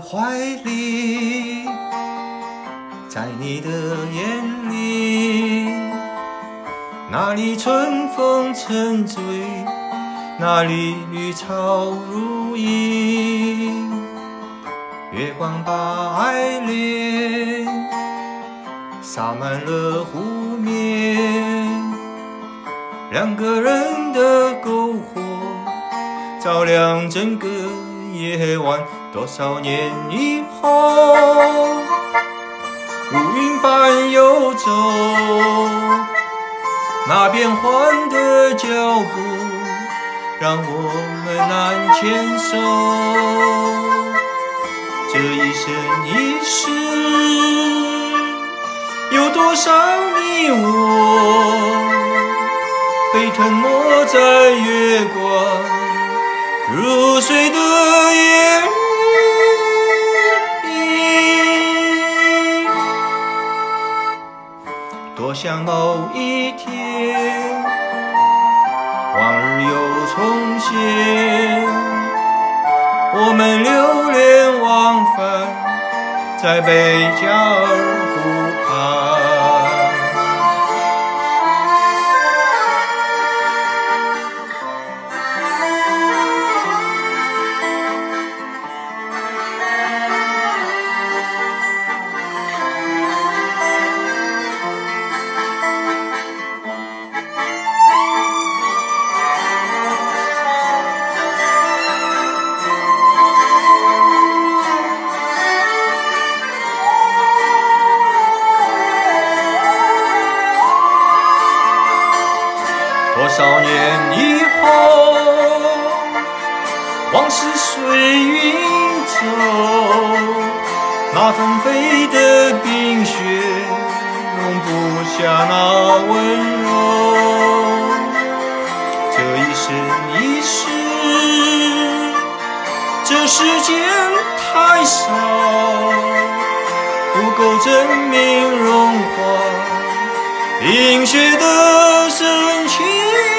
怀里，在你的眼里，那里春风沉醉，那里绿草如茵。月光把爱恋洒满了湖面，两个人的篝火照亮整个夜晚。多少年以后，乌云般游走，那变幻的脚步让我们难牵手。这一生一世，有多少你我被吞没在月光如水的夜里。多想某一天，往日又重现，我们流连忘返在贝加尔湖畔。多少年以后，往事随云走，那纷飞的冰雪容不下那温柔。这一生一世，这世间太少，不够证明融化冰雪的深情。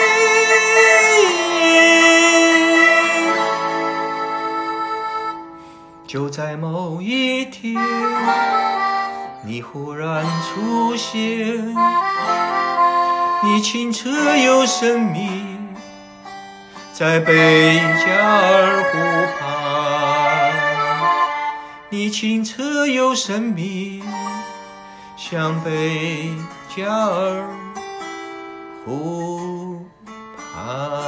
就在某一天，你忽然出现，你清澈又神秘，在贝加尔湖畔。你清澈又神秘，像贝加尔湖畔。